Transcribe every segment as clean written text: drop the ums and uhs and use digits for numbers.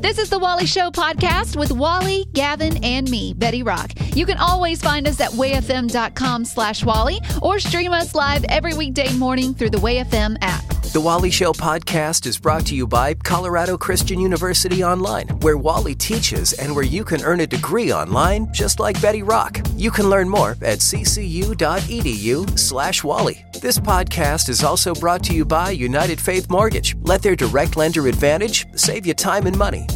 This is the Wally Show podcast with Wally, Gavin, and me, Betty Rock. You can always find us at wayfm.com/Wally or stream us live every weekday morning through the WayFM app. The Wally Show podcast is brought to you by Colorado Christian University Online, where Wally teaches and where you can earn a degree online just like Betty Rock. You can learn more at ccu.edu/Wally. This podcast is also brought to you by United Faith Mortgage. Let their direct lender advantage save you time and money.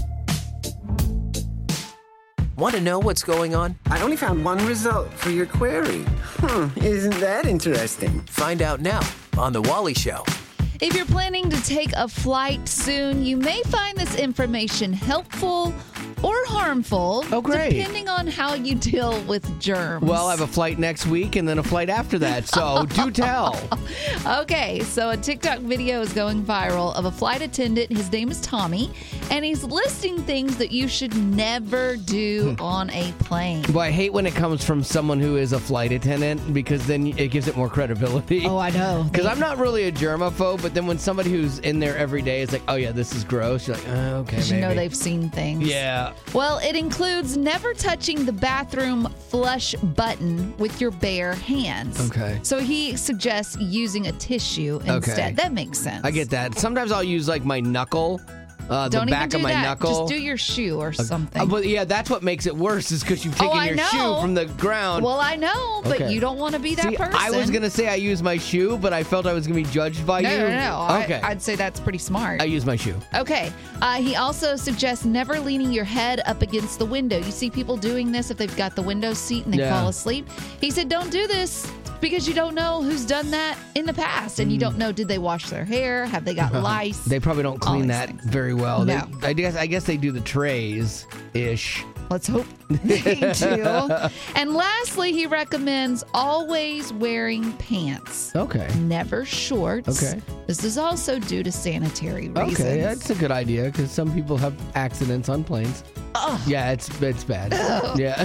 Want to know what's going on? I only found one result for your query. Isn't that interesting? Find out now on The Wally Show. If you're planning to take a flight soon, you may find this information helpful or harmful, depending on how you deal with germs. Well, I have a flight next week and then a flight after that, so do tell. Okay, so a TikTok video is going viral of a flight attendant. His name is Tommy, and he's listing things that you should never do on a plane. Well, I hate when it comes from someone who is a flight attendant because then it gives it more credibility. Oh, I know. Because I'm not really a germaphobe, but then when somebody who's in there every day is like, oh yeah, this is gross, you're like, oh, okay, maybe. You know they've seen things. Yeah. Well, it includes never touching the bathroom flush button with your bare hands. Okay. So he suggests using a tissue instead. Okay. That makes sense. I get that. Sometimes I'll use like my knuckle. Don't the back even do of my that. knuckle. Just do your shoe or something. But yeah, that's what makes it worse is because you've taken your shoe from the ground. Well, I know, but Okay. you don't want to be that person. I was going to say I use my shoe, but I felt I was going to be judged by you. No. Okay. I'd say that's pretty smart. I use my shoe. Okay. He also suggests never leaning your head up against the window. You see people doing this if they've got the window seat and they fall asleep. He said, don't do this because you don't know who's done that in the past. And you don't know, did they wash their hair? Have they got lice? They probably don't clean that very well. No. I guess they do the trays-ish. Let's hope they do. And lastly, he recommends always wearing pants. Okay. Never shorts. Okay. This is also due to sanitary reasons. Okay, that's a good idea because some people have accidents on planes. Ugh. Yeah, it's bad. Yeah.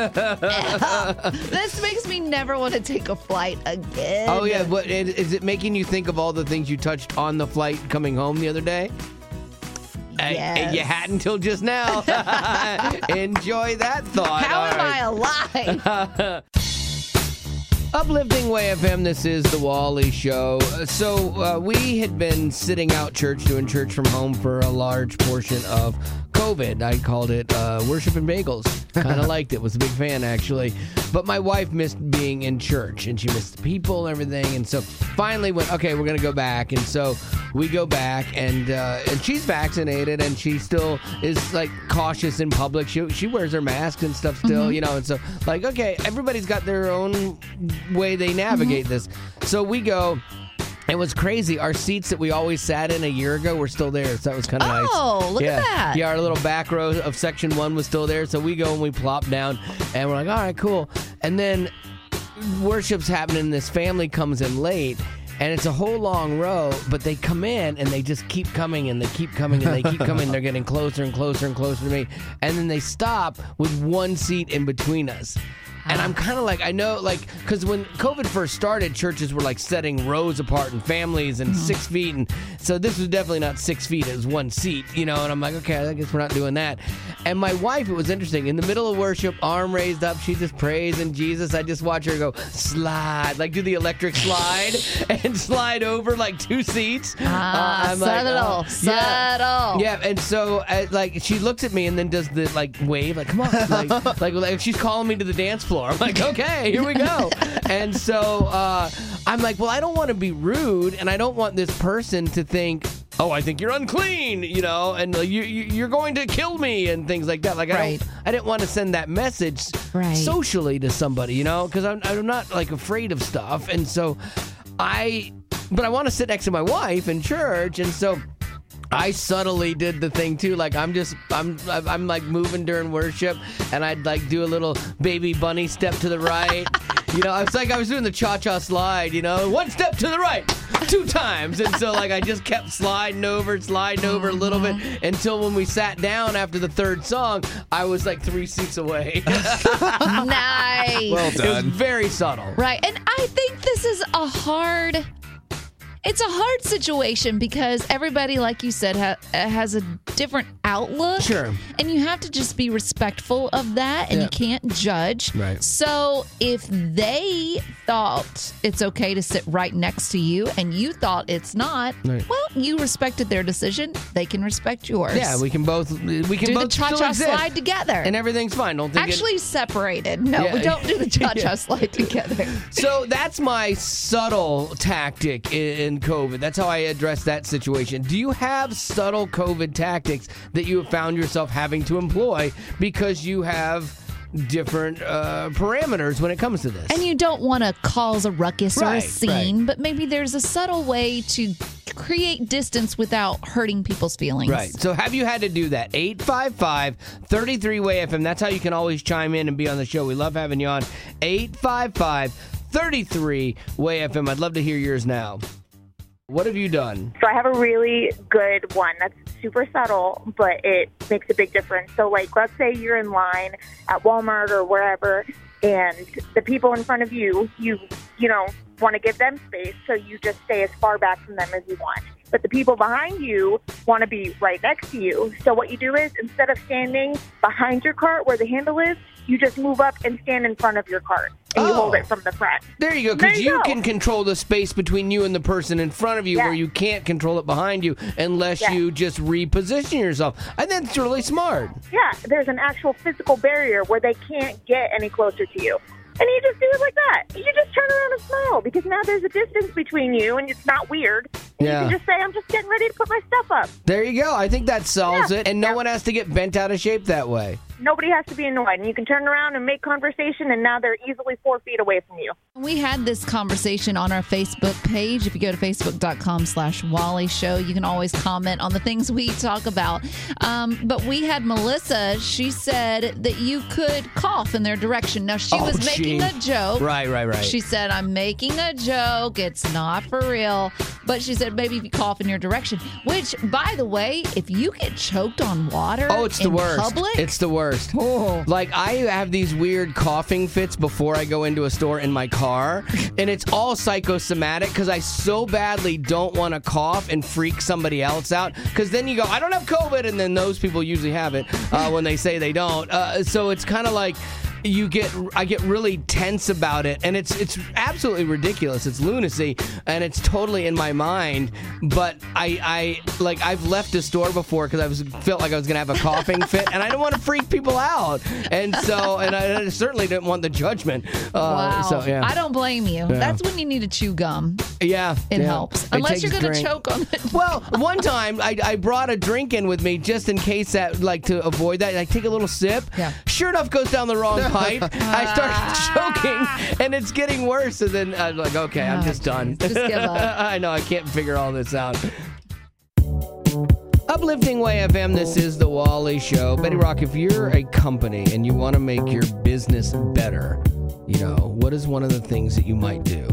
This makes me never want to take a flight again. Oh, yeah. But is it making you think of all the things you touched on the flight coming home the other day? Yes. You had until just now. Enjoy that thought. How am I alive? Uplifting Way FM, this is the Wally Show. So we had been sitting out doing church from home for a large portion of COVID. I called it Worship and Bagels. Kind of liked it. Was a big fan, actually. But my wife missed being in church, and she missed the people and everything. And so finally went, okay, we're going to go back. And so we go back, and she's vaccinated, and she still is, like, cautious in public. She wears her mask and stuff still, you know. And so, like, okay, everybody's got their own way they navigate this. So we go. It was crazy. Our seats that we always sat in a year ago were still there, so that was kind of nice. Oh, look at that. Yeah, our little back row of section 1 was still there, so we go and we plop down, and we're like, all right, cool. And then worship's happening, and this family comes in late, and it's a whole long row, but they come in, and they just keep coming, and they keep coming, and they keep coming. They're getting closer and closer and closer to me, and then they stop with one seat in between us. And I'm kind of like, I know, like, because when COVID first started, churches were like setting rows apart and families and 6 feet. And so this was definitely not 6 feet. It was one seat, you know, and I'm like, okay, I guess we're not doing that. And my wife, it was interesting. In the middle of worship, arm raised up, she just praising Jesus. I just watch her go slide, like do the electric slide and slide over like 2 seats. I'm subtle, like, subtle. Yeah, and so like she looks at me and then does the like wave, like come on, like she's calling me to the dance floor. I'm like, okay, here we go. And so I'm like, well, I don't want to be rude, and I don't want this person to think, oh, I think you're unclean, you know, and you're going to kill me and things like that. Like, I didn't want to send that message socially to somebody, you know, because I'm not like afraid of stuff. And so but I want to sit next to my wife in church, and so I subtly did the thing too. Like I'm like moving during worship, and I'd like do a little baby bunny step to the right. You know, it's like I was doing the cha-cha slide, you know, 1 step to the right, 2 times. And so like I just kept sliding over a little bit until when we sat down after the 3rd song, I was like 3 seats away. Nice. Well done. It was very subtle. Right. And I think this is a hard It's a hard situation because everybody, like you said, has a different outlook. Sure. And you have to just be respectful of that, and you can't judge. Right. So if they thought it's okay to sit right next to you and you thought it's not, well, you respected their decision. They can respect yours. Yeah, we can both do the cha-cha slide together. And everything's fine. Don't think Actually separated. No, we don't do the cha-cha slide together. So that's my subtle tactic in COVID. That's how I address that situation. Do you have subtle COVID tactics that you have found yourself having to employ because you have different parameters when it comes to this? And you don't want to cause a ruckus or a scene, right. but maybe there's a subtle way to create distance without hurting people's feelings. Right. So have you had to do that? 855-33-WAY-FM. That's how you can always chime in and be on the show. We love having you on. 855-33-WAY-FM. I'd love to hear yours now. What have you done? So I have a really good one that's super subtle, but it makes a big difference. So, like, let's say you're in line at Walmart or wherever, and the people in front of you know, want to give them space, so you just stay as far back from them as you want. But the people behind you want to be right next to you. So what you do is, instead of standing behind your cart where the handle is, you just move up and stand in front of your cart, and you hold it from the front. There you go, because you can control the space between you and the person in front of you, where you can't control it behind you unless you just reposition yourself. I think it's really smart. Yeah, there's an actual physical barrier where they can't get any closer to you. And you just do it like that. You just turn around and smile, because now there's a distance between you, and it's not weird. And you can just say, I'm just getting ready to put my stuff up. There you go. I think that solves it, and no one has to get bent out of shape that way. Nobody has to be annoyed, and you can turn around and make conversation, and now they're easily 4 feet away from you. We had this conversation on our Facebook page. If you go to facebook.com/Wally Show, you can always comment on the things we talk about. But we had Melissa. She said that you could cough in their direction. Now, she was making a joke. Right. She said, I'm making a joke. It's not for real. But she said, maybe if you cough in your direction, which, by the way, if you get choked on water it's the worst. Public, it's the worst. Like, I have these weird coughing fits before I go into a store in my car, and it's all psychosomatic because I so badly don't want to cough and freak somebody else out, because then you go, I don't have COVID, and then those people usually have it when they say they don't. So it's kind of like I get really tense about it, and it's absolutely ridiculous. It's lunacy, and it's totally in my mind. But I've left a store before because I felt like I was gonna have a coughing fit, and I didn't want to freak people out, and I certainly didn't want the judgment. Wow. So, yeah. I don't blame you. Yeah. That's when you need to chew gum. Yeah, it helps. Unless you're gonna choke on it. Well, one time I brought a drink in with me just in case that, like, to avoid that. I take a little sip. Yeah. Sure enough, goes down the wrong pipe. I start choking, and it's getting worse. And then I'm like, okay, I'm just done. Just give up. I know, I can't figure all this out. Uplifting Way FM, this is The Wally Show. Betty Rock, if you're a company and you want to make your business better, what is one of the things that you might do?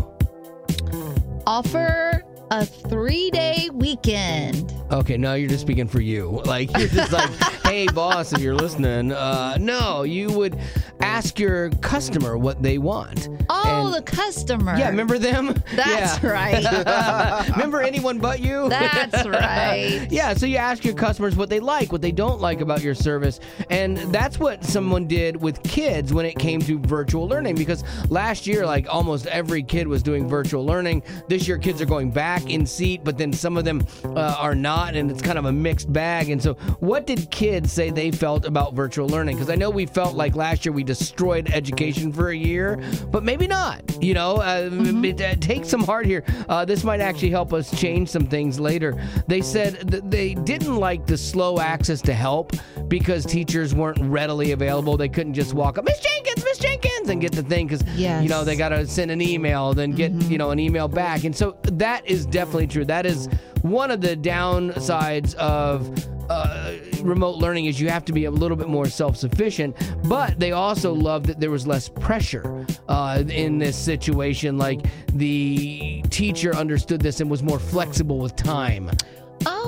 Offer a 3-day weekend. Okay, no, you're just speaking for you. Like, you're just like, hey, boss, if you're listening. No, you would ask your customer what they want. Oh, the customer. Yeah, remember them? That's right. Remember Anyone But You? That's right. Yeah, so you ask your customers what they like, what they don't like about your service. And that's what someone did with kids when it came to virtual learning, because last year, like, almost every kid was doing virtual learning. This year, kids are going back in seat, but then some of them are not, and it's kind of a mixed bag. And so what did kids say they felt about virtual learning? Because I know we felt like last year we destroyed education for a year, but maybe not. It takes some heart here. This might actually help us change some things later. They said that they didn't like the slow access to help because teachers weren't readily available. They couldn't just walk up, Miss Jenkins, and get the thing, because they got to send an email, then get an email back. And so that is definitely true. That is one of the downsides of remote learning, is you have to be a little bit more self-sufficient. But they also loved that there was less pressure in this situation. Like, the teacher understood this and was more flexible with time. Oh,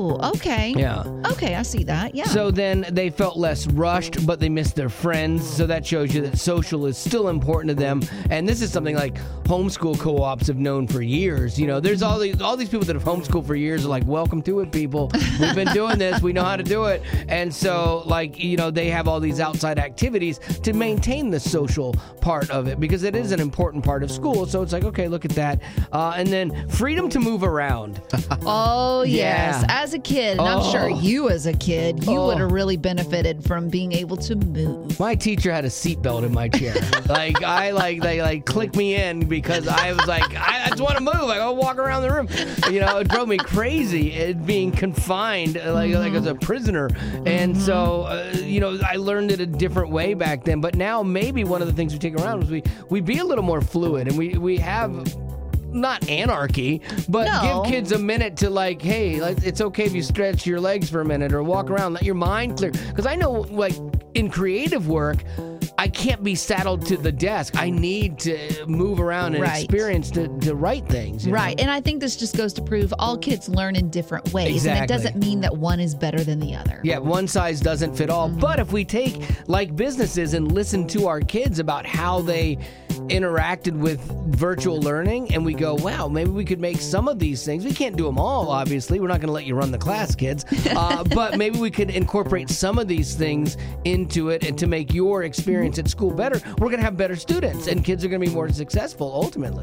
Oh, okay. Yeah. Okay, I see that. Yeah. So then they felt less rushed, but they missed their friends. So that shows you that social is still important to them. And this is something like homeschool co-ops have known for years. You know, there's all these people that have homeschooled for years are like, welcome to it, people. We've been doing this. We know how to do it. And so, like, you know, they have all these outside activities to maintain the social part of it because it is an important part of school. So it's like, okay, look at that. And then freedom to move around. Oh, yes. Yeah. As a kid, and I'm sure you as a kid, you would have really benefited from being able to move. My teacher had a seatbelt in my chair. They clicked me in because I was like, I just want to move. I go walk around the room. You know, it drove me crazy being confined like as a prisoner. And so, you know, I learned it a different way back then. But now maybe one of the things we take around is we be a little more fluid and we have not anarchy, but give kids a minute to like, hey, like, it's okay if you stretch your legs for a minute or walk around, let your mind clear. Because I know, like, in creative work, I can't be saddled to the desk. I need to move around and experience to write things. Right. And I think this just goes to prove all kids learn in different ways. Exactly. And it doesn't mean that one is better than the other. Yeah, one size doesn't fit all. But if we take, like, businesses and listen to our kids about how they interacted with virtual learning and we go, wow, maybe we could make some of these things. We can't do them all, obviously. We're not going to let you run the class, kids. But maybe we could incorporate some of these things into it and to make your experience at school better. We're going to have better students and kids are going to be more successful ultimately.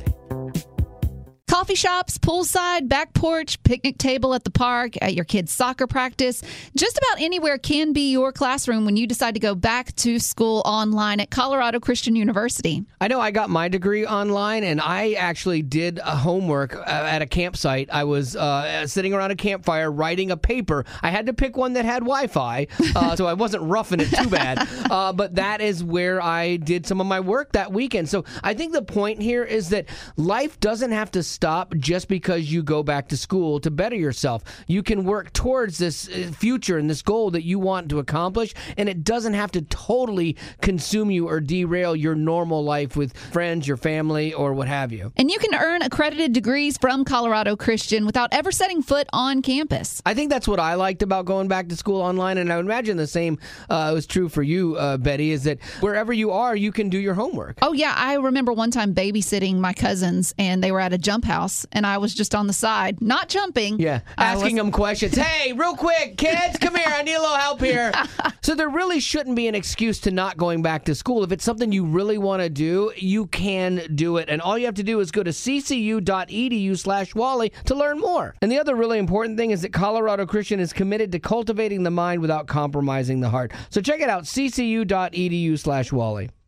Coffee shops, poolside, back porch, picnic table at the park, at your kid's soccer practice. Just about anywhere can be your classroom when you decide to go back to school online at Colorado Christian University. I know I got my degree online, and I actually did a homework at a campsite. I was sitting around a campfire writing a paper. I had to pick one that had Wi-Fi, so I wasn't roughing it too bad. But that is where I did some of my work that weekend. So I think the point here is that life doesn't have to stop just because you go back to school to better yourself. You can work towards this future and this goal that you want to accomplish, and it doesn't have to totally consume you or derail your normal life with friends, your family, or what have you. And you can earn accredited degrees from Colorado Christian without ever setting foot on campus. I think that's what I liked about going back to school online, and I would imagine the same was true for you, Betty, is that wherever you are, you can do your homework. Oh, yeah. I remember one time babysitting my cousins, and they were at a jump house, and I was just on the side, not jumping. Yeah, asking them questions. Hey, real quick, kids, come here. I need a little help here. So there really shouldn't be an excuse to not going back to school. If it's something you really want to do, you can do it. And all you have to do is go to ccu.edu/Wally to learn more. And the other really important thing is that Colorado Christian is committed to cultivating the mind without compromising the heart. So check it out, ccu.edu/Wally.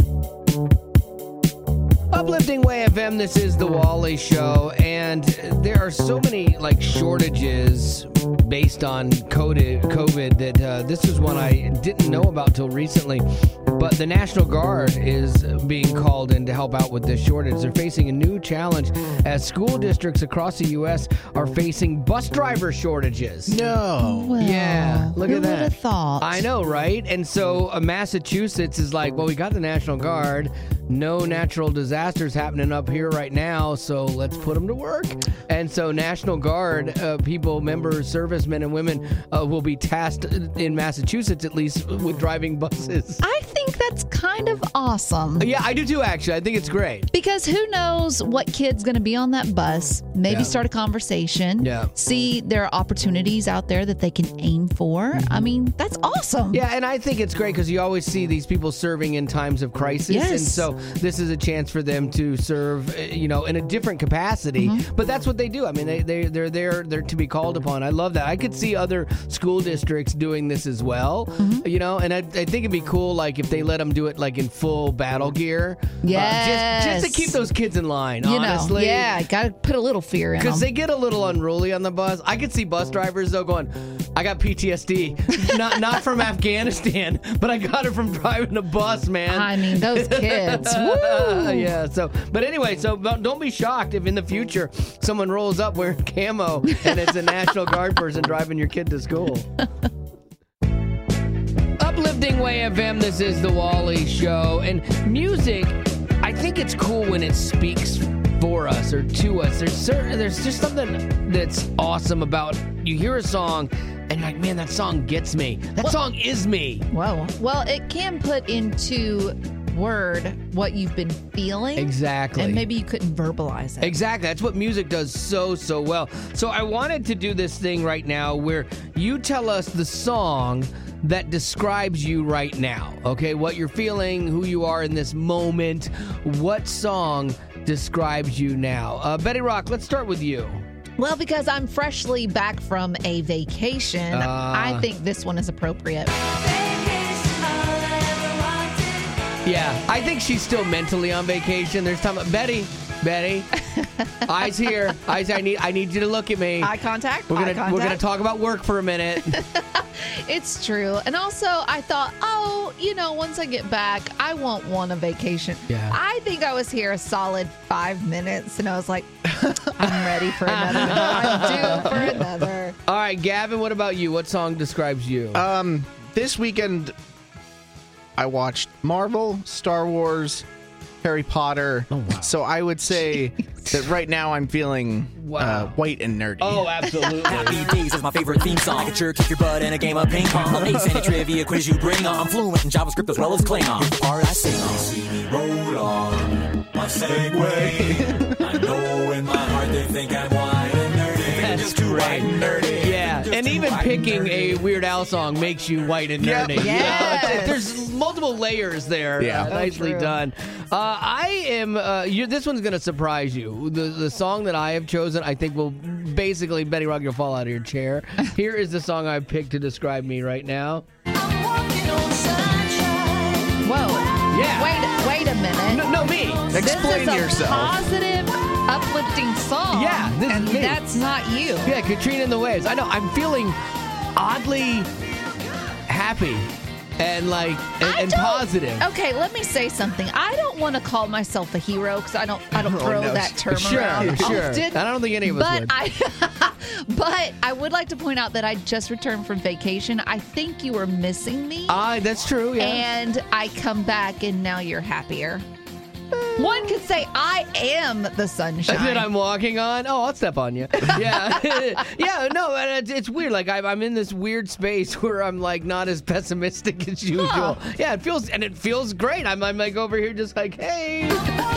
Uplifting Way FM, this is the Wally Show, and there are so many shortages based on COVID that this is one I didn't know about till recently. But the National Guard is being called in to help out with this shortage. They're facing a new challenge as school districts across the U.S. are facing bus driver shortages. No. Well, yeah, look at that. Who would have thought? I know, right? And so Massachusetts is like, well, we got the National Guard. No natural disasters happening up here right now, so let's put them to work. And so National Guard people, members, servicemen and women will be tasked in Massachusetts, at least, with driving buses. I think that's kind of awesome. Yeah, I do too, actually. I think it's great. Because who knows what kid's going to be on that bus, maybe start a conversation, see there are opportunities out there that they can aim for. Mm-hmm. I mean, that's awesome. Yeah, and I think it's great because you always see these people serving in times of crisis. Yes. And so this is a chance for them to serve, in a different capacity. Mm-hmm. But that's what they do. I mean, they're there to be called upon. I love that. I could see other school districts doing this as well, and I think it'd be cool, if they let them do it, in full battle gear. Yes. Just to keep those kids in line, honestly. Yeah, got to put a little fear in them. Because they get a little unruly on the bus. I could see bus drivers, though, going, I got PTSD. not from Afghanistan, but I got it from driving a bus, man. I mean, those kids. Woo! Yeah, but anyway, don't be shocked if in the future someone rolls up wearing camo and it's a National Guard person driving your kid to school. Uplifting Way FM, this is the Wally Show. And music, I think it's cool when it speaks for us or to us. There's just something that's awesome about, you hear a song and you're like, man, that song gets me. That song is me. Whoa. Well, it can put into word what you've been feeling. Exactly. And maybe you couldn't verbalize it. Exactly. That's what music does so well. So I wanted to do this thing right now where you tell us the song that describes you right now. Okay, what you're feeling, who you are in this moment. What song describes you now? Betty Rock, let's start with you. Well, because I'm freshly back from a vacation, I think this one is appropriate. Yeah, I think she's still mentally on vacation. There's time. Betty, eyes here. Eyes. I need you to look at me. Eye contact. We're gonna talk about work for a minute. It's true. And also, I thought, once I get back, I won't want a vacation. Yeah. I think I was here a solid 5 minutes, and I was like, I'm ready for another. I'm due for another. All right, Gavin, what about you? What song describes you? This weekend, I watched Marvel, Star Wars, Harry Potter. Oh, wow. So I would say that right now I'm feeling white and nerdy. Oh, absolutely. Happy Days is my favorite theme song. I could sure kick your butt in a game of ping pong. I'm ace in a trivia quiz you bring on. I'm fluent in JavaScript as well as Klingon. The part I sing on. See me roll on my Segway. I know in my heart they think I'm white and nerdy. That's just too white and nerdy. Yeah, and even picking a Weird Al song makes you white and nerdy. Yes. There's multiple layers there. Yeah. Nicely true. done. I am. This one's going to surprise you. The song that I have chosen, I think, will basically, Betty Rock, you'll fall out of your chair. Here is the song I've picked to describe me right now. Whoa. Yeah. Wait a minute. No, me. Explain this is yourself. A positive, uplifting song. Yeah, this and is me. that's not you. Yeah, Katrina and the Waves. I know. I'm feeling oddly happy and and positive. Okay, let me say something. I don't want to call myself a hero because I don't throw no. that term Sure. around often. I don't think any of us would. But I would like to point out that I just returned from vacation. I think you were missing me. That's true, yeah. And I come back and now you're happier. One could say I am the sunshine. That I'm walking on. Oh, I'll step on you. Yeah, yeah. No, it's weird. Like I'm in this weird space where I'm like not as pessimistic as usual. Huh. Yeah, it feels great. I'm like over here just like, hey.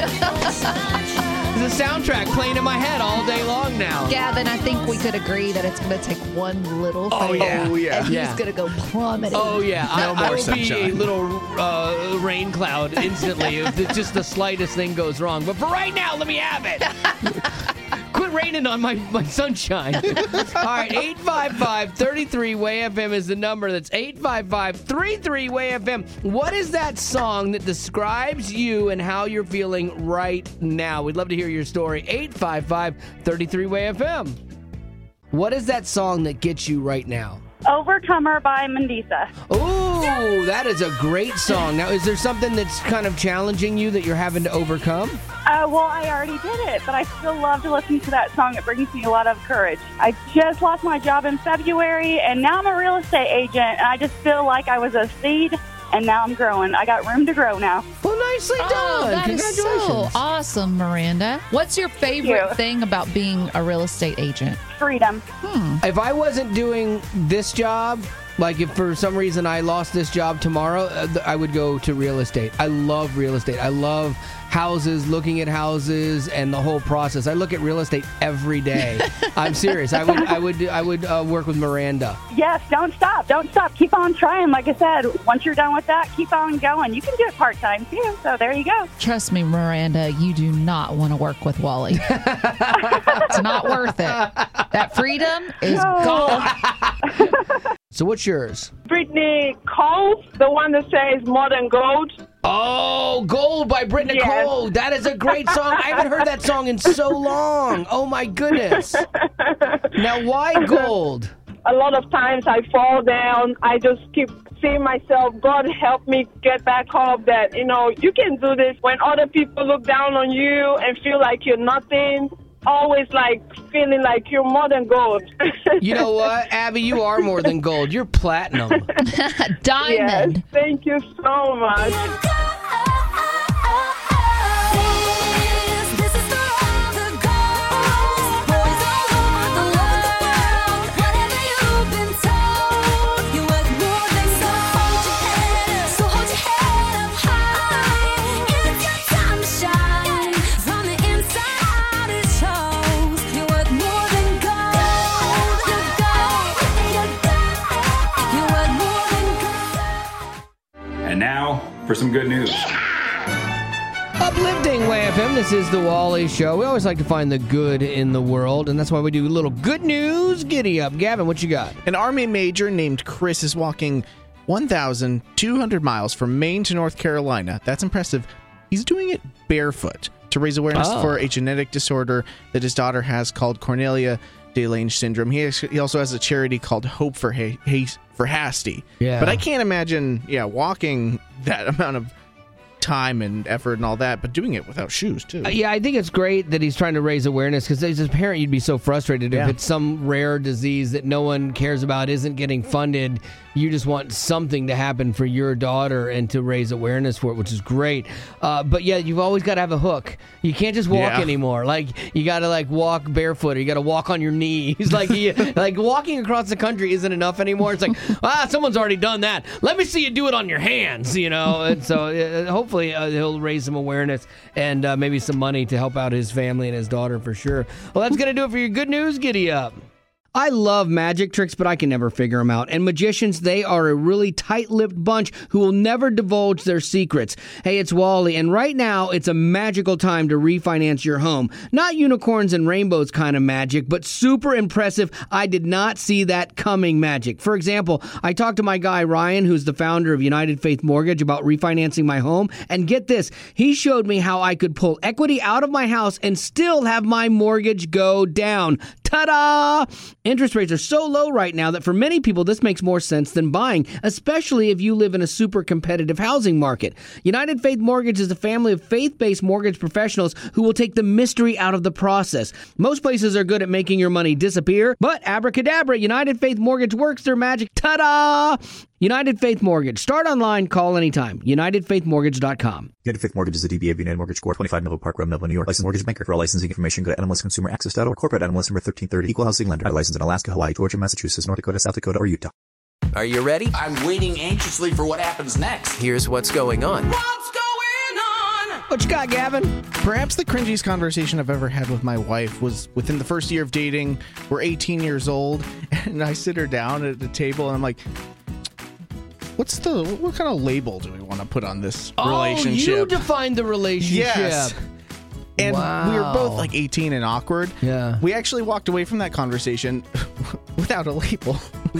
There's a soundtrack playing in my head all day long now. Gavin, I think we could agree that it's going to take one little thing. Oh, yeah. Oh, yeah. And he's Yeah. going to go plummeting. Oh yeah, I more will be a sunshine. little rain cloud instantly if just the slightest thing goes wrong. But for right now, let me have it. Quit raining on my sunshine. All right, 855-33-WAY-FM is the number. That's 855-33-WAY-FM. What is that song that describes you and how you're feeling right now? We'd love to hear your story. 855-33-WAY-FM. What is that song that gets you right now? Overcomer by Mandisa. Ooh, that is a great song. Now, is there something that's kind of challenging you that you're having to overcome? Well, I already did it, but I still love to listen to that song. It brings me a lot of courage. I just lost my job in February, and now I'm a real estate agent, and I just feel like I was a seed, and now I'm growing. I got room to grow now. Well, nicely done. Oh, that is Congratulations. so awesome, Miranda. What's your favorite thing about being a real estate agent? Freedom. If I wasn't doing this job, like if for some reason I lost this job tomorrow, I would go to real estate. I love real estate. I love houses, looking at houses, and the whole process. I look at real estate every day. I'm serious. I would work with Miranda. Yes, don't stop. Don't stop. Keep on trying. Like I said, once you're done with that, keep on going. You can do it part-time, too, so there you go. Trust me, Miranda, you do not want to work with Wally. It's not worth it. That freedom is gone. So what's yours? Brittany Cole, the one that says More Than Gold. Oh, Gold by Brittany Yes. Cole. That is a great song. I haven't heard that song in so long. Oh, my goodness. Now, why Gold? A lot of times I fall down. I just keep saying myself, God help me get back up, that, you can do this. When other people look down on you and feel like you're nothing, always feeling like you're more than gold. You know what, Abby? You are more than gold. You're platinum. Diamond. Yes, thank you so much. now for some good news. Uplifting WAFM, this is the Wally Show. We always like to find the good in the world, and that's why we do a little good news giddy up. Gavin, what you got? An Army major named Chris is walking 1,200 miles from Maine to North Carolina. That's impressive. He's doing it barefoot to raise awareness for a genetic disorder that his daughter has called Cornelia de Lange syndrome. He also has a charity called Hope for Hasty. Yeah. But I can't imagine, walking that amount of time and effort and all that, but doing it without shoes too. Yeah, I think it's great that he's trying to raise awareness, because as a parent you'd be so frustrated if it's some rare disease that no one cares about, isn't getting funded. You just want something to happen for your daughter and to raise awareness for it, which is great. But yeah, you've always got to have a hook. You can't just walk anymore. Like, you got to walk barefoot, or you got to walk on your knees. Like walking across the country isn't enough anymore. It's like, someone's already done that. Let me see you do it on your hands, And so hopefully he'll raise some awareness and maybe some money to help out his family and his daughter for sure. Well, that's going to do it for your good news. Giddy up. I love magic tricks, but I can never figure them out. And magicians, they are a really tight-lipped bunch who will never divulge their secrets. Hey, it's Wally, and right now, it's a magical time to refinance your home. Not unicorns and rainbows kind of magic, but super impressive, I did not see that coming magic. For example, I talked to my guy, Ryan, who's the founder of United Faith Mortgage, about refinancing my home. And get this, he showed me how I could pull equity out of my house and still have my mortgage go down. Ta-da! Interest rates are so low right now that for many people this makes more sense than buying, especially if you live in a super competitive housing market. United Faith Mortgage is a family of faith-based mortgage professionals who will take the mystery out of the process. Most places are good at making your money disappear, but abracadabra, United Faith Mortgage works their magic. Ta-da! United Faith Mortgage. Start online, call anytime. UnitedFaithMortgage.com. United Faith Mortgage is a DBA of United Mortgage Corp. 25 Melville Park Road, Melville, New York. Licensed mortgage banker. For all licensing information, go to NMLSConsumerAccess.org. Corporate NMLS number 1330. Equal housing lender. Licensed in Alaska, Hawaii, Georgia, Massachusetts, North Dakota, South Dakota, or Utah. Are you ready? I'm waiting anxiously for what happens next. Here's what's going on. What's going on? What you got, Gavin? Perhaps the cringiest conversation I've ever had with my wife was within the first year of dating. We're 18 years old, and I sit her down at the table, and I'm like, what kind of label do we want to put on this relationship? Oh, you defined the relationship. Yes. And we were both 18 and awkward. Yeah. We actually walked away from that conversation without a label.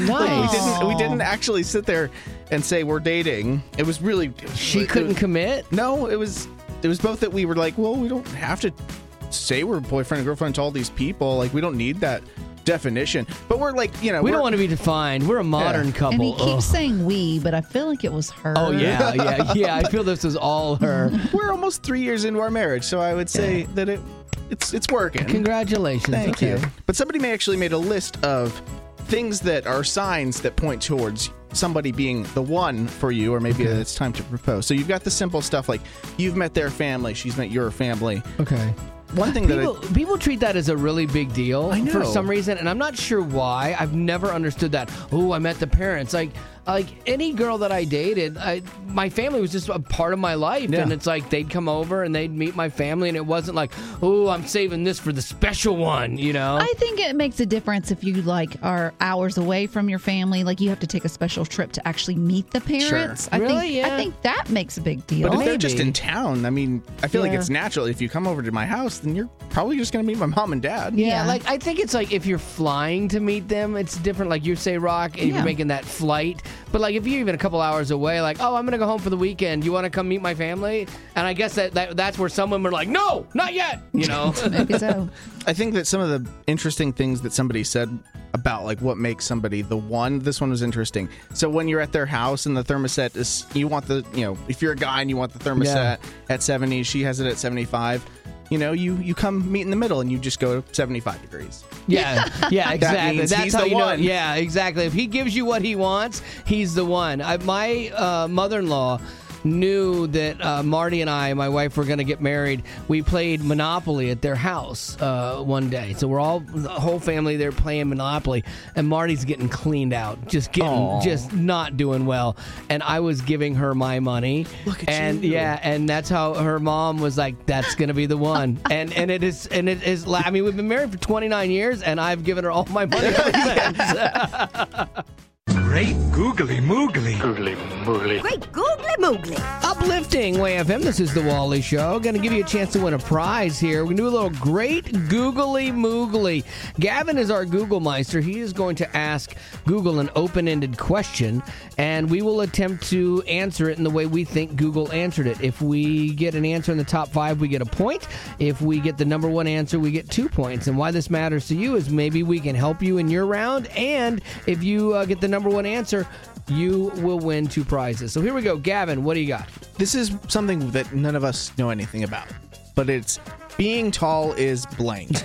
Nice. We didn't actually sit there and say we're dating. It was really... She couldn't commit? No, it was both that we were like, well, we don't have to say we're boyfriend and girlfriend to all these people. We don't need that definition. But we're we don't want to be defined. We're a modern couple. And he keeps saying we, but I feel like it was her. Oh, yeah. I feel this was all her. We're almost 3 years into our marriage, so I would say that it's working. Congratulations. Thank you. But somebody may actually made a list of things that are signs that point towards somebody being the one for you, or maybe it's time to propose. So you've got the simple stuff like you've met their family, she's met your family. Okay. One thing people treat that as a really big deal for some reason, and I'm not sure why. I've never understood that. Oh, I met the parents. Like any girl that I dated, my family was just a part of my life, and it's like they'd come over and they'd meet my family, and it wasn't like, oh, I'm saving this for the special one, I think it makes a difference if you are hours away from your family, you have to take a special trip to actually meet the parents. Sure. I think that makes a big deal. But if they're just in town, I feel like it's natural. If you come over to my house, then you're probably just going to meet my mom and dad. Yeah, I think it's if you're flying to meet them, it's different. Like you say, Rock, and you're making that flight. But if you're even a couple hours away, oh, I'm going to go home for the weekend. You want to come meet my family? And I guess that's where some women are like, no, not yet. Maybe so. I think that some of the interesting things that somebody said about what makes somebody the one, this one was interesting. So when you're at their house and the thermostat is, you want the, if you're a guy and you want the thermostat at 70, she has it at 75. You come meet in the middle and you just go 75 degrees. Yeah, exactly. That's how you know. Yeah, exactly. If he gives you what he wants, he's the one. My mother-in-law knew that Marty and I, my wife, were going to get married. We played Monopoly at their house one day. So we're all, the whole family there playing Monopoly, and Marty's getting cleaned out, just not doing well. And I was giving her my money. Look at you. Yeah, and that's how her mom was like, that's going to be the one. and it is, we've been married for 29 years, and I've given her all my money ever since. Great googly moogly. Googly moogly. Great googly Mowgli. Uplifting Way FM. This is the Wally Show. Going to give you a chance to win a prize here. We're going to do a little great googly moogly. Gavin is our Google Meister. He is going to ask Google an open-ended question, and we will attempt to answer it in the way we think Google answered it. If we get an answer in the top 5, we get a point. If we get the number 1 answer, we get 2 points. And why this matters to you is maybe we can help you in your round, and if you get the number 1 answer, you will win 2 prizes. So here we go. Gavin, what do you got? This is something that none of us know anything about, but it's being tall is blank.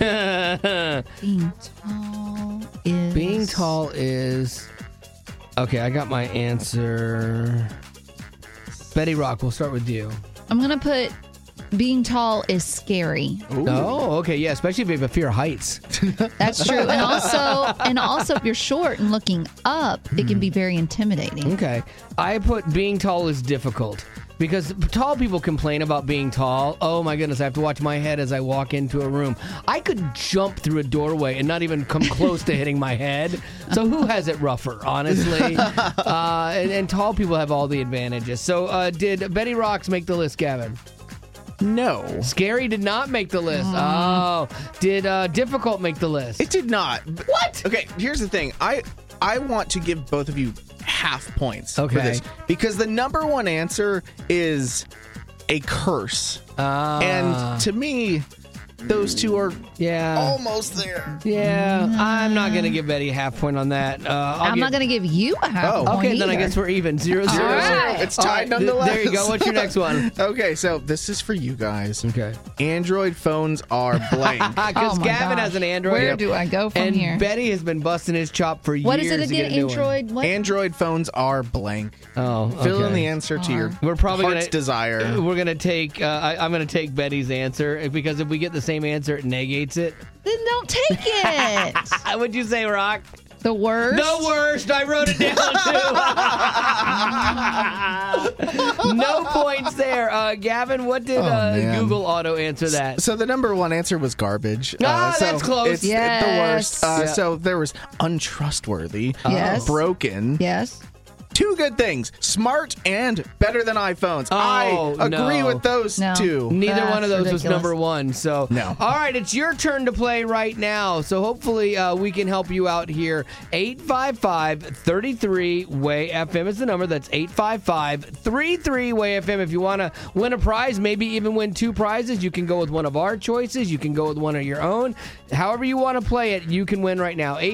Being tall is... Okay, I got my answer. Betty Rock, we'll start with you. I'm going to put being tall is scary. Ooh. Oh, okay, yeah, especially if you have a fear of heights. That's true. And also if you're short and looking up, it can be very intimidating. Okay. I put being tall is difficult. Because tall people complain about being tall. Oh my goodness, I have to watch my head as I walk into a room. I could jump through a doorway and not even come close to hitting my head. So who has it rougher, honestly? And tall people have all the advantages. So did Betty Rocks make the list, Gavin? No. Scary did not make the list. Oh. Did difficult make the list? It did not. What? Okay, here's the thing. I want to give both of you half points for Okay. this because the number 1 answer is a curse. And to me, those two are almost there. Yeah, I'm not going to give Betty a half point on that. I'm not going to give you a half point Okay, then I either. guess we're even. 0-0. right. It's tied nonetheless. There you go. What's your next one? Okay, so this is for you guys. Okay. Android phones are blank. Because Oh my Gavin gosh. has an Android. Where do I go from and here? Betty has been busting his chop for What years. is it to get again? a new one. Android? What? Android phones are blank. Oh, Fill in okay. the answer to your We're probably heart's gonna, desire. We're gonna take. I'm gonna take Betty's answer because if we get the same answer, it negates it. Then don't take it. What'd you say, Rock? The worst? The worst. I wrote it down too. No points there. Gavin, what did man. Google Auto answer that? So the number 1 answer was garbage. Ah, so that's close. It's Yes. the worst. Yeah. So there was untrustworthy, Yes. broken. Yes. 2 good things: smart and better than iPhones. Oh, I agree no. with those No. 2. Neither That's one of those was ridiculous. number 1. So, No. All right, it's your turn to play right now. So hopefully we can help you out here. 855-33-WAY-FM is the number. That's 855-33-WAY-FM. If you want to win a prize, maybe even win 2 prizes, you can go with one of our choices. You can go with one of your own. However you want to play it, you can win right now.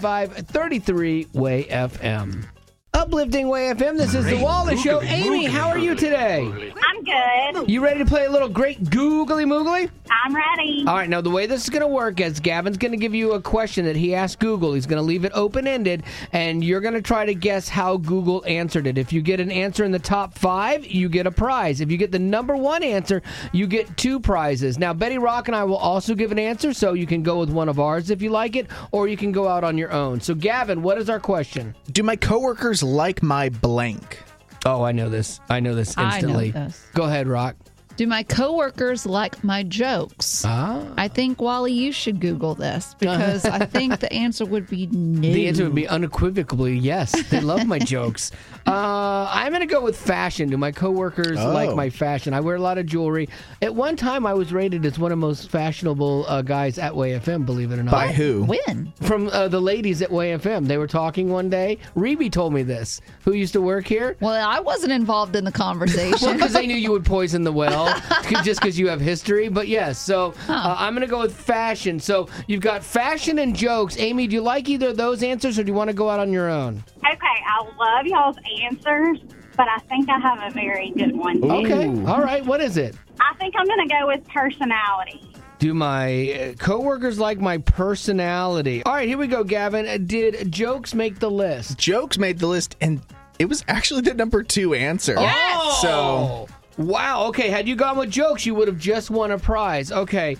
855-33-WAY-FM. Uplifting Way FM, this is the Wally Show. Amy, how are you today? I'm good. You ready to play a little great googly moogly? I'm ready. All right, now the way this is going to work is Gavin's going to give you a question that he asked Google. He's going to leave it open-ended, and you're going to try to guess how Google answered it. If you get an answer in the top 5, you get a prize. If you get the number 1 answer, you get 2 prizes. Now, Betty Rock and I will also give an answer, so you can go with one of ours if you like it, or you can go out on your own. So, Gavin, what is our question? Do my coworkers like my blank? Oh, I know this. I know this instantly. I know this. Go ahead, Rock. Do my coworkers like my jokes? I think, Wally, you should Google this because I think the answer would be no. The answer would be unequivocally yes. They love my jokes. I'm going to go with fashion. Do my coworkers like my fashion? I wear a lot of jewelry. At one time, I was rated as one of the most fashionable guys at Way FM, believe it or not. By who? When? From the ladies at Way FM. They were talking one day. Reby told me this, who used to work here. Well, I wasn't involved in the conversation. Because they knew you would poison the well, just because you have history. But yes, so I'm going to go with fashion. So you've got fashion and jokes. Amy, do you like either of those answers, or do you want to go out on your own? Okay, I love y'all's answers, but I think I have a very good one. Okay, all right. What is it? I think I'm going to go with personality. Do my coworkers like my personality? All right, here we go, Gavin. Did jokes make the list? Jokes made the list, and it was actually the number 2 answer. Yes! So... Wow, okay. Had you gone with jokes, you would have just won a prize. Okay.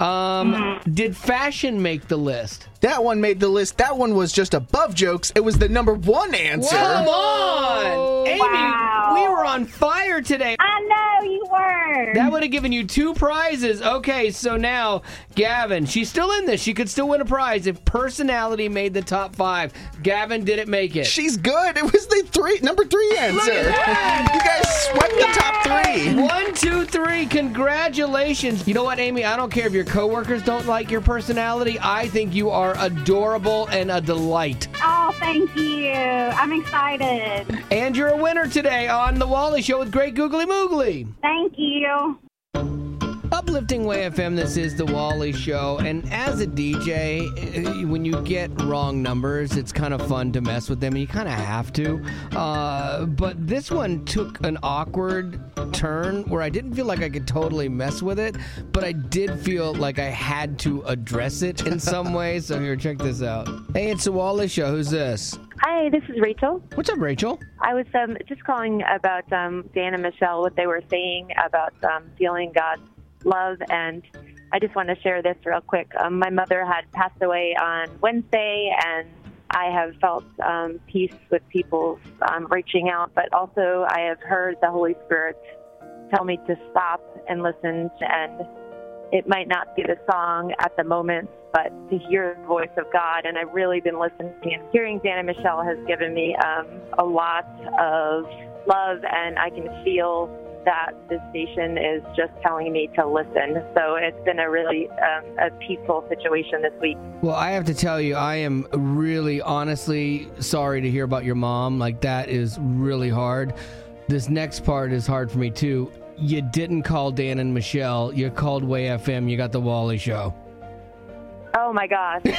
Did fashion make the list? That one made the list. That one was just above jokes. It was the number 1 answer. Come on! Amy, we were on on fire today. I know you were. That would have given you 2 prizes. Okay, so now, Gavin, she's still in this. She could still win a prize if personality made the top 5. Gavin didn't make it. She's good. It was the number 3 answer. You guys swept the top 3. 1, 2, 3. Congratulations. You know what, Amy? I don't care if your coworkers don't like your personality. I think you are adorable and a delight. Oh, thank you. I'm excited. And you're a winner today on The Wally Show with Great Googly Moogly. Thank you. Uplifting Way FM, this is The Wally Show, and as a DJ, when you get wrong numbers, it's kind of fun to mess with them, and you kind of have to. But this one took an awkward turn where I didn't feel like I could totally mess with it, but I did feel like I had to address it in some way, so here, check this out. Hey, it's The Wally Show. Who's this? Hi, this is Rachel. What's up, Rachel? I was just calling about Dan and Michelle, what they were saying about feeling God's love, and I just want to share this real quick. My mother had passed away on Wednesday, and I have felt peace with people reaching out, but also I have heard the Holy Spirit tell me to stop and listen, and it might not be the song at the moment, but to hear the voice of God. And I've really been listening, and hearing Dan and Michelle has given me a lot of love, and I can feel that this station is just telling me to listen. So it's been a really a peaceful situation this week. Well, I have to tell you, I am really honestly sorry to hear about your mom. Like, that is really hard. This next part is hard for me, too. You didn't call Dan and Michelle. You called Way FM. You got The Wally Show. Oh, my gosh. This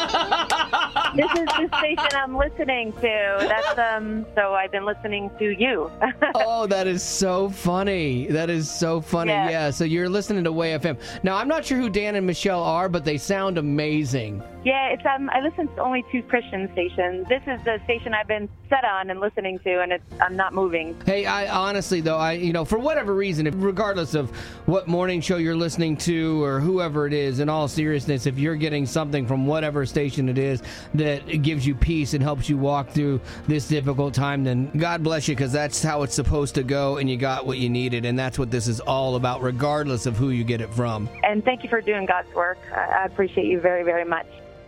is the station I'm listening to. That's so I've been listening to you. Oh, that is so funny. That is so funny. Yeah, so you're listening to Way FM. Now, I'm not sure who Dan and Michelle are, but they sound amazing. Yeah, it's I listen to only 2 Christian stations. This is the station I've been set on and listening to, and I'm not moving. Hey, I honestly, though, for whatever reason, regardless of what morning show you're listening to or whoever it is, in all seriousness, if you're getting something from whatever station it is that gives you peace and helps you walk through this difficult time, then God bless you, because that's how it's supposed to go, and you got what you needed, and that's what this is all about, regardless of who you get it from. And thank you for doing God's work. I appreciate you very, very much.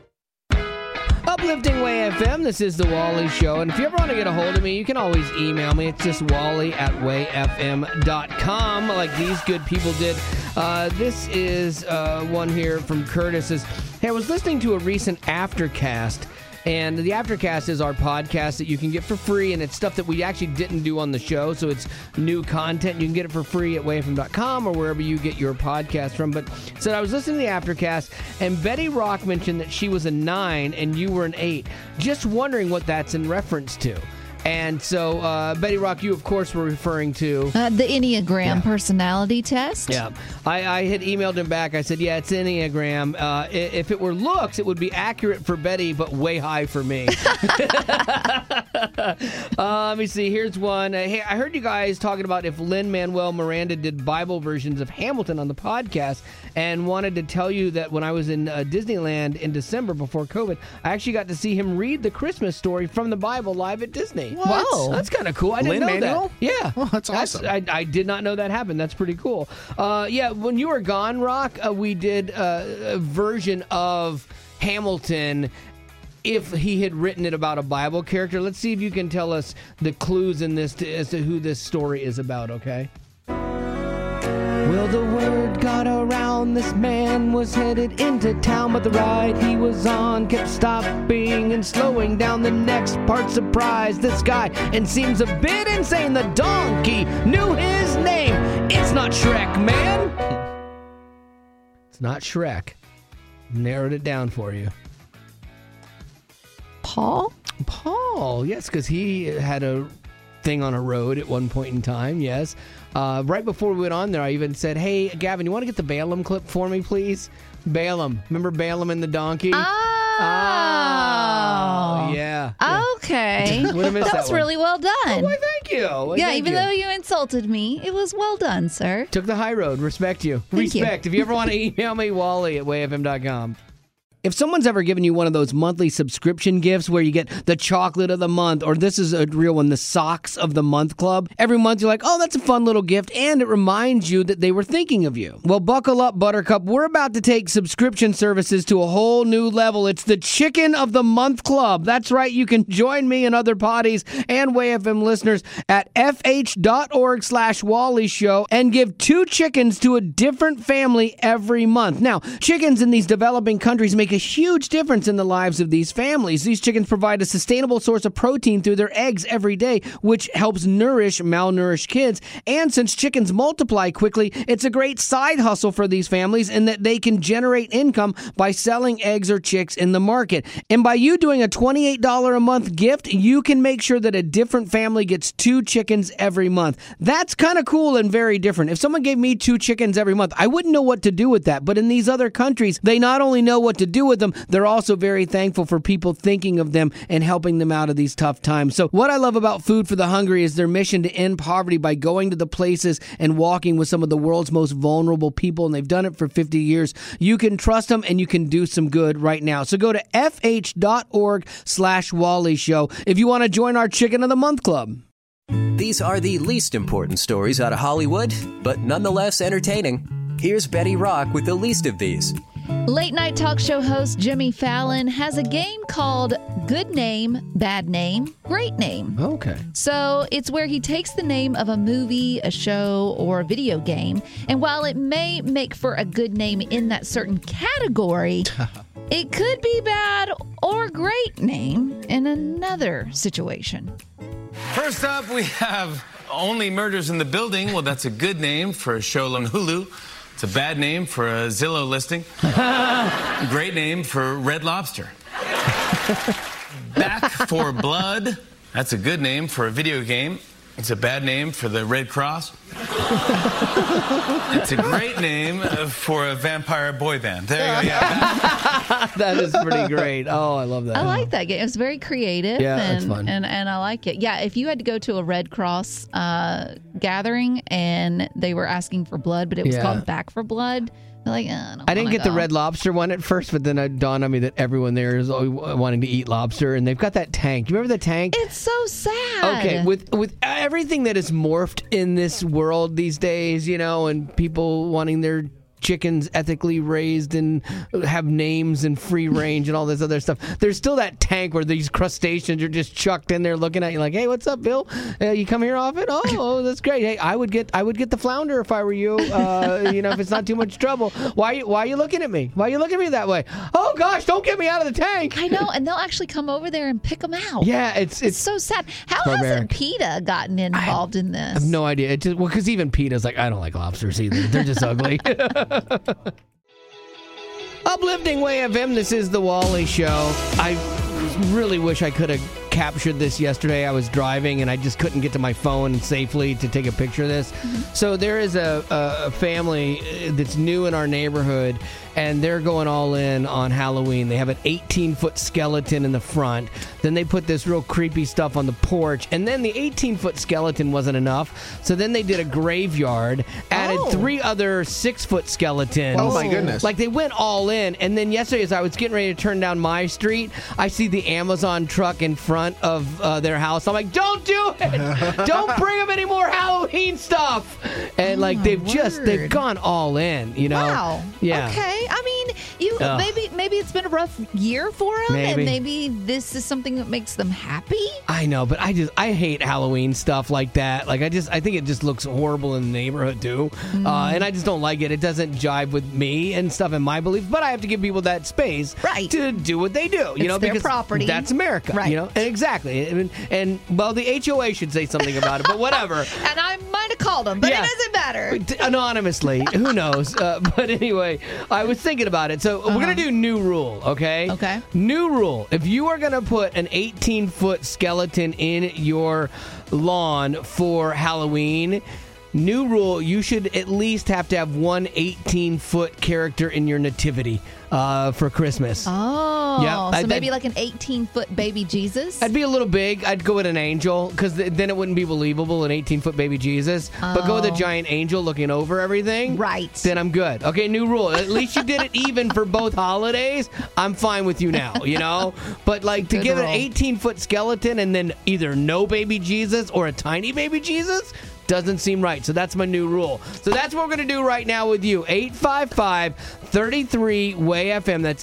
Uplifting Way FM, this is The Wally Show, and if you ever want to get a hold of me, you can always email me. It's just wally@wayfm.com, like these good people did. This is one here from Curtis. Says, hey, I was listening to a recent Aftercast, and the Aftercast is our podcast that you can get for free, and it's stuff that we actually didn't do on the show, so it's new content. You can get it for free at wayfm.com or wherever you get your podcast from. But so I was listening to the Aftercast, and Betty Rock mentioned that she was a 9 and you were an 8. Just wondering what that's in reference to. And so, Betty Rock, you, of course, were referring to the Enneagram personality test. Yeah. I had emailed him back. I said, yeah, it's Enneagram. If it were looks, it would be accurate for Betty, but way high for me. Let me see. Here's one. Hey, I heard you guys talking about if Lin-Manuel Miranda did Bible versions of Hamilton on the podcast, and wanted to tell you that when I was in Disneyland in December before COVID, I actually got to see him read the Christmas story from the Bible live at Disney. What? Whoa. That's kind of cool. I didn't know that. Yeah. Oh, that's awesome. I did not know that happened. That's pretty cool. Yeah, when you were gone, Rock, we did a version of Hamilton if he had written it about a Bible character. Let's see if you can tell us the clues in this as to who this story is about, okay? Well, the word got around, this man was headed into town, but the ride he was on kept stopping and slowing down. The next part surprised this guy and seems a bit insane. The donkey knew his name. It's not Shrek, man. It's not Shrek. Narrowed it down for you. Paul? Paul, yes, because he had a thing on a road at one point in time, yes. Right before we went on there, I even said, hey, Gavin, you want to get the Balaam clip for me, please? Balaam. Remember Balaam and the donkey? Oh. Yeah. Okay. Would have missed that was really well done. Oh, why, thank you. Well, yeah, thank even you. though you insulted me, it was well done, sir. Took the high road. Respect you. Thank Respect. you. If you ever want to email me, Wally@wayfm.com. If someone's ever given you one of those monthly subscription gifts where you get the chocolate of the month, or this is a real one, the socks of the month club, every month you're like, oh, that's a fun little gift, and it reminds you that they were thinking of you. Well, buckle up, Buttercup. We're about to take subscription services to a whole new level. It's the Chicken of the Month Club. That's right. You can join me and other potties and WayFM listeners at fh.org/Wally Show and give 2 chickens to a different family every month. Now, chickens in these developing countries make a huge difference in the lives of these families. These chickens provide a sustainable source of protein through their eggs every day, which helps nourish malnourished kids. And since chickens multiply quickly, it's a great side hustle for these families in that they can generate income by selling eggs or chicks in the market. And by you doing a $28 a month gift, you can make sure that a different family gets 2 chickens every month. That's kind of cool and very different. If someone gave me 2 chickens every month, I wouldn't know what to do with that. But in these other countries, they not only know what to do with them, they're also very thankful for people thinking of them and helping them out of these tough times. So what I love about Food for the Hungry is their mission to end poverty by going to the places and walking with some of the world's most vulnerable people, and they've done it for 50 years. You can trust them and you can do some good right now. So go to fh.org/Wally Show if you want to join our Chicken of the Month Club. These are the least important stories out of Hollywood, but nonetheless entertaining. Here's Betty Rock with the least of these. Late night talk show host Jimmy Fallon has a game called Good Name, Bad Name, Great Name. Okay. So it's where he takes the name of a movie, a show, or a video game, and while it may make for a good name in that certain category, it could be bad or great name in another situation. First up, we have Only Murders in the Building. Well, that's a good name for a show on Hulu. It's a bad name for a Zillow listing. Great name for Red Lobster. Back for Blood. That's a good name for a video game. It's a bad name for the Red Cross. It's a great name for a vampire boy band. There you go. Yeah. That is pretty great. Oh, I love that. I like that game. It's very creative. Yeah, and, that's fun. And I like it. Yeah, if you had to go to a Red Cross gathering and they were asking for blood, but it was called Back for Blood, they're like, I didn't get the Red Lobster one at first, but then it dawned on me that everyone there is wanting to eat lobster, and they've got that tank. You remember the tank? It's so sad. Okay, with everything that is morphed in this world these days, you know, and people wanting their chickens ethically raised and have names and free range and all this other stuff. There's still that tank where these crustaceans are just chucked in there looking at you like, hey, what's up, Bill? You come here often? Oh, that's great. Hey, I would get the flounder if I were you. You know, if it's not too much trouble. Why are you looking at me? Why are you looking at me that way? Oh gosh, don't get me out of the tank. I know, and they'll actually come over there and pick them out. Yeah, it's so sad. How hasn't PETA gotten involved in this? I have no idea. Because even PETA's like, I don't like lobsters either. They're just ugly. Uplifting Way FM, this is the Wally Show. I really wish I could have captured this yesterday. I was driving and I just couldn't get to my phone safely to take a picture of this. Mm-hmm. So there is a family that's new in our neighborhood, and they're going all in on Halloween. They have an 18-foot skeleton in the front. Then they put this real creepy stuff on the porch. And then the 18-foot skeleton wasn't enough. So then they did a graveyard, added 3 other 6-foot skeletons. Oh, my goodness. Like, they went all in. And then yesterday, as I was getting ready to turn down my street, I see the Amazon truck in front of their house. I'm like, don't do it! Don't bring them any more Halloween stuff! And, like, they've gone all in, you know? Wow. Yeah. Okay. I mean, maybe it's been a rough year for them, and maybe this is something that makes them happy. I know, but I hate Halloween stuff like that. Like, I think it just looks horrible in the neighborhood too, and I just don't like it. It doesn't jive with me and stuff and my beliefs. But I have to give people that space, to do what they do. You know, their because property. That's America, right? You know, and exactly. And well, the HOA should say something about it, but whatever. And I might have called them, but it doesn't matter. Anonymously, who knows? But anyway, I was thinking about it. So we're going to do new rule, okay? Okay. New rule. If you are going to put an 18-foot skeleton in your lawn for Halloween, New rule, you should at least have to have one 18-foot character in your nativity for Christmas. Oh, Yeah, so maybe like an 18-foot baby Jesus? I'd be a little big. I'd go with an angel because then it wouldn't be believable, an 18-foot baby Jesus. But go with a giant angel looking over everything. Right. Then I'm good. Okay, new rule. At least you did it even for both holidays. I'm fine with you now, you know? But like to Good give rule. an 18-foot skeleton and then either no baby Jesus or a tiny baby Jesus doesn't seem right. So that's my new rule. So that's what we're going to do right now with you. 855-33-WAY-FM. That's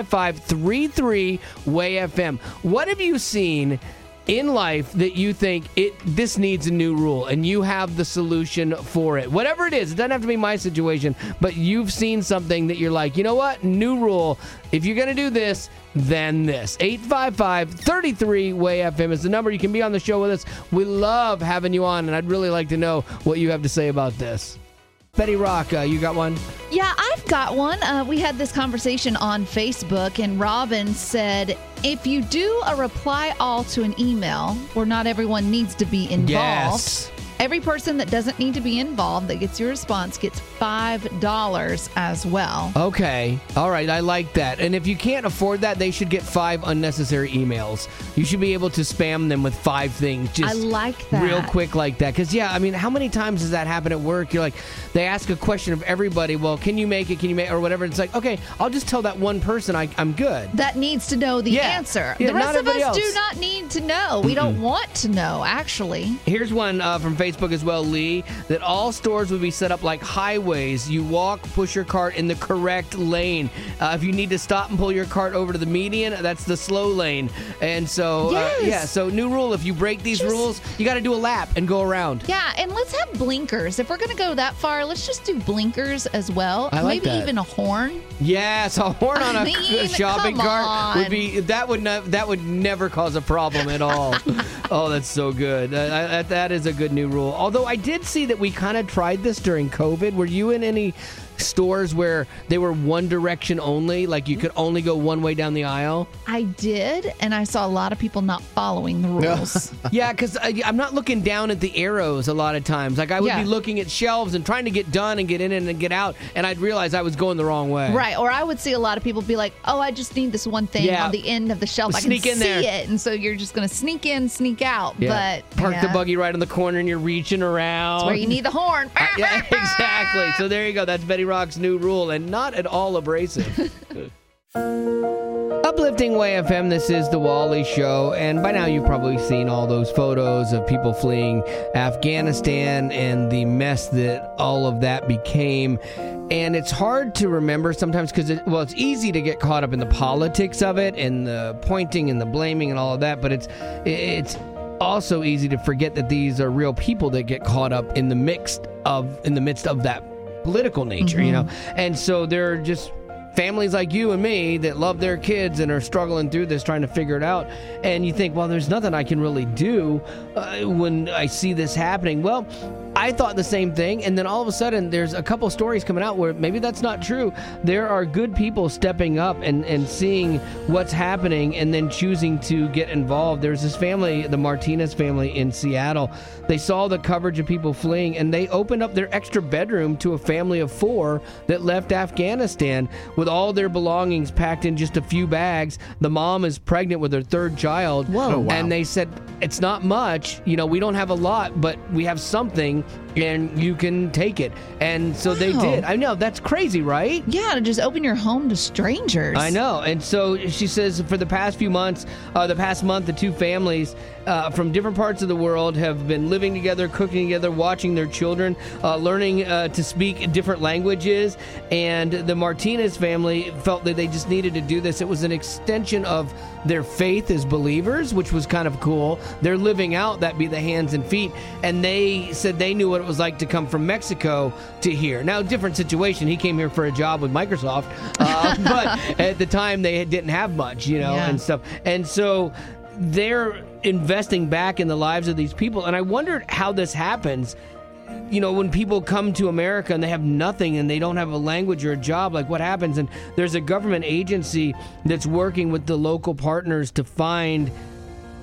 855-33-WAY-FM. What have you seen in life that you think this needs a new rule and you have the solution for it? Whatever it is, it doesn't have to be my situation, but you've seen something that you're like, you know what? New rule. If you're going to do this, then this. 855-33-WAY-FM is the number. You can be on the show with us. We love having you on, and I'd really like to know what you have to say about this. Betty Rock, you got one? Yeah, I've got one. We had this conversation on Facebook, and Robin said, if you do a reply all to an email where not everyone needs to be involved, Yes. every person that doesn't need to be involved that gets your response gets $5 as well. Okay. All right. I like that. And if you can't afford that, they should get 5 unnecessary emails. You should be able to spam them with 5 things. Just I like that. real quick like that. Because, yeah, I mean, how many times does that happen at work? You're like, they ask a question of everybody. Well, can you make it? Can you make it? Or whatever. It's like, okay, I'll just tell that one person I'm good. That needs to know the answer. Yeah, the rest not of us everybody do else. not need to know. We don't want to know, actually. Here's one from Facebook as well, Lee, that all stores would be set up like highways. You walk, push your cart in the correct lane. If you need to stop and pull your cart over to the median, that's the slow lane. And so, so new rule, if you break these rules, you got to do a lap and go around. Yeah, and let's have blinkers. If we're going to go that far, let's just do blinkers as well. I like Maybe that. even a horn. Yes, a horn on I a mean, shopping come cart would on. be that would never cause a problem at all. Oh, that's so good. That is a good new rule. Although I did see that we kind of tried this during COVID. Were you in any stores where they were one direction only, like you could only go one way down the aisle? I did, and I saw a lot of people not following the rules. Yeah, because I'm not looking down at the arrows a lot of times. Like I would Yeah. be looking at shelves and trying to get done and get in and get out, and I'd realize I was going the wrong way. Right, or I would see a lot of people be like, oh, I just need this one thing Yeah. on the end of the shelf. Sneak I can in see there. it, and so you're just going to sneak in, sneak out. Yeah. But Park the yeah, buggy right on the corner and you're reaching around. that's where you need the horn. Yeah, exactly. So there you go. That's Betty Rock's new rule, and not at all abrasive. Uplifting Way FM, this is The Wally Show, and by now you've probably seen all those photos of people fleeing Afghanistan and the mess that all of that became. And it's hard to remember sometimes because, it's easy to get caught up in the politics of it and the pointing and the blaming and all of that, but it's also easy to forget that these are real people that get caught up in the midst of that political nature, you know? And so they're just families like you and me that love their kids and are struggling through this, trying to figure it out. And you think, well, there's nothing I can really do when I see this happening. Well, I thought the same thing, and then all of a sudden there's a couple stories coming out where maybe that's not true. There are good people stepping up and seeing what's happening and then choosing to get involved. There's this family, the Martinez family in Seattle. They saw the coverage of people fleeing, and they opened up their extra bedroom to a family of 4 that left Afghanistan with all their belongings packed in just a few bags. The mom is pregnant with her 3rd child. Whoa. Oh, wow. And they said, it's not much, we don't have a lot, but we have something, and you can take it. And so they did. I know, that's crazy, right? Yeah, to just open your home to strangers. I know. And so she says for the past few months, the past month, the 2 families from different parts of the world have been living together, cooking together, watching their children, learning to speak different languages. And the Martinez family felt that they just needed to do this. It was an extension of their faith as believers, which was kind of cool. They're living out that be the hands and feet. And they said they knew what it was like to come from Mexico to here. Now, different situation. He came here for a job with Microsoft. But at the time, they didn't have much, and stuff. And so they're investing back in the lives of these people. And I wondered how this happens. When people come to America and they have nothing and they don't have a language or a job, like what happens? And there's a government agency that's working with the local partners to find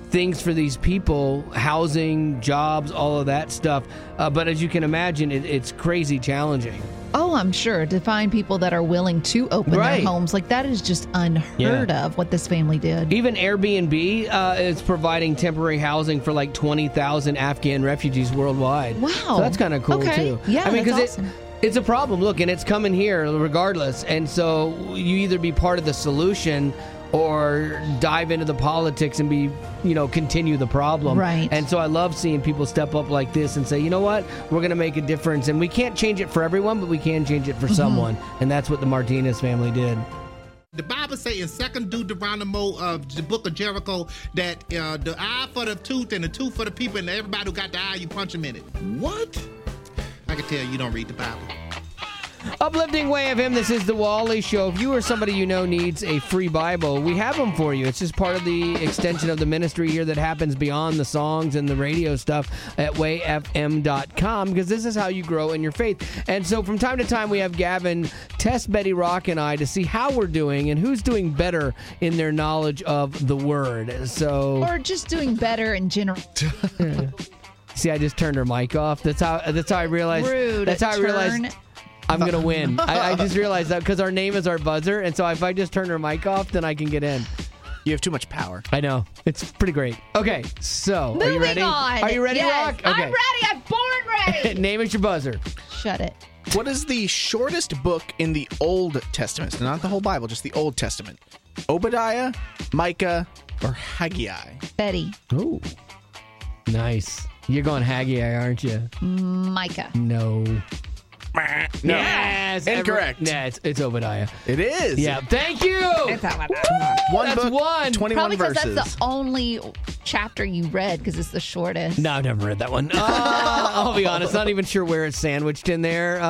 things for these people, housing, jobs, all of that stuff. But as you can imagine, it's crazy challenging. Oh, I'm sure. To find people that are willing to open their homes, like that is just unheard of what this family did. Even Airbnb is providing temporary housing for like 20,000 Afghan refugees worldwide. Wow. So that's kind of cool too. Yeah, I mean, that's awesome. it's a problem. Look, and it's coming here regardless. And so you either be part of the solution or dive into the politics and continue the problem. Right. And so I love seeing people step up like this and say, you know what, we're going to make a difference. And we can't change it for everyone, but we can change it for someone. And that's what the Martinez family did. The Bible say in 2nd Deuteronomy of the book of Jericho that the eye for the tooth and the tooth for the people, and everybody who got the eye, you punch them in it. What? I can tell you don't read the Bible. Uplifting Way of Him, this is The Wally Show. If you or somebody you know needs a free Bible, we have them for you. It's just part of the extension of the ministry here that happens beyond the songs and the radio stuff at wayfm.com, because this is how you grow in your faith. And so from time to time, we have Gavin test Betty Rock and I to see how we're doing and who's doing better in their knowledge of the Word. Or just doing better in general. See, I just turned her mic off. That's how I realized. Rude. That's how I realized I'm going to win. I just realized that because our name is our buzzer, and so if I just turn her mic off, then I can get in. You have too much power. I know. It's pretty great. Okay, so Moving are you ready? on. Are you ready, Yes, Rock? Okay. I'm ready. I'm born ready. Name is your buzzer. Shut it. What is the shortest book in the Old Testament? So not the whole Bible, just the Old Testament. Obadiah, Micah, or Haggai? Betty. Ooh. Nice. You're going Haggai, aren't you? Micah. No. No. Yes. Incorrect. It's Obadiah. It is. Yeah. Thank you. It's Obadiah. One That's book, one. 21 Probably because verses. that's the only chapter you read because it's the shortest. No, I've never read that one. I'll be honest. Not even sure where it's sandwiched in there.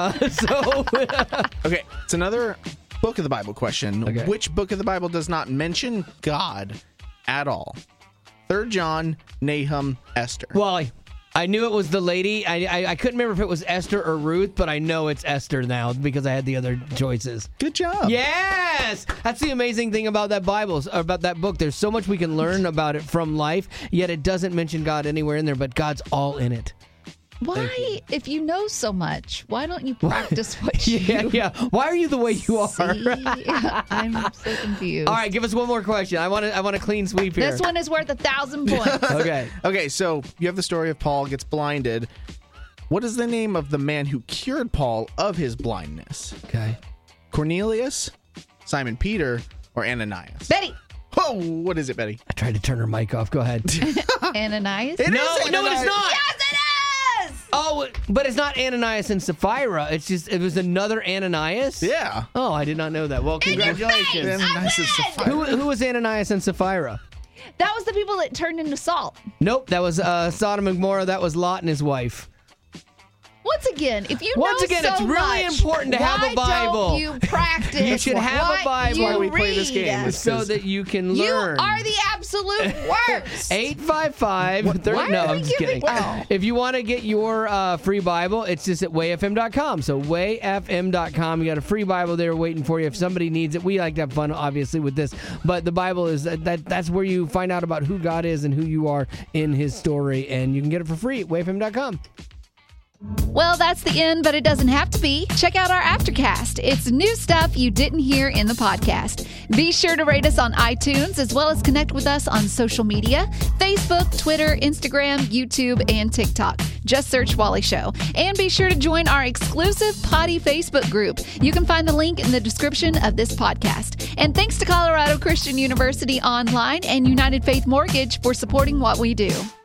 Okay, it's another book of the Bible question. Okay. Which book of the Bible does not mention God at all? 3 John, Nahum, Esther. Wally. I knew it was the lady. I couldn't remember if it was Esther or Ruth, but I know it's Esther now because I had the other choices. Good job. Yes! That's the amazing thing about that Bible, about that book. There's so much we can learn about it from life, yet it doesn't mention God anywhere in there, but God's all in it. Why, if you know so much, why don't you practice what you... Yeah. Why are you the way you are? See? I'm so confused. All right, give us one more question. I want a clean sweep here. This one is worth 1,000 points. Okay, so you have the story of Paul gets blinded. What is the name of the man who cured Paul of his blindness? Okay. Cornelius, Simon Peter, or Ananias? Betty. Oh, what is it, Betty? I tried to turn her mic off. Go ahead. Ananias? No, it is not. Yes, it is! Oh, but it's not Ananias and Sapphira. It was another Ananias? Yeah. Oh, I did not know that. Well, congratulations. Ananias and Sapphira. Who was Ananias and Sapphira? That was the people that turned into salt. Nope, that was Sodom and Gomorrah. That was Lot and his wife. Once again, if you Once know again, so it's really much, important to have a Bible. Why don't you practice? You should have a Bible. Why we play this game. So that you can learn. You are the absolute worst. 855. No, I'm just kidding. If you want to get your free Bible, it's just at wayfm.com. So wayfm.com. You got a free Bible there waiting for you. If somebody needs it, we like to have fun, obviously, with this. But the Bible is that's where you find out about who God is and who you are in His story, and you can get it for free at wayfm.com. Well, that's the end, but it doesn't have to be. Check out our Aftercast. It's new stuff you didn't hear in the podcast. Be sure to rate us on iTunes, as well as connect with us on social media, Facebook, Twitter, Instagram, YouTube, and TikTok. Just search Wally Show. And be sure to join our exclusive Potty Facebook group. You can find the link in the description of this podcast. And thanks to Colorado Christian University Online and United Faith Mortgage for supporting what we do.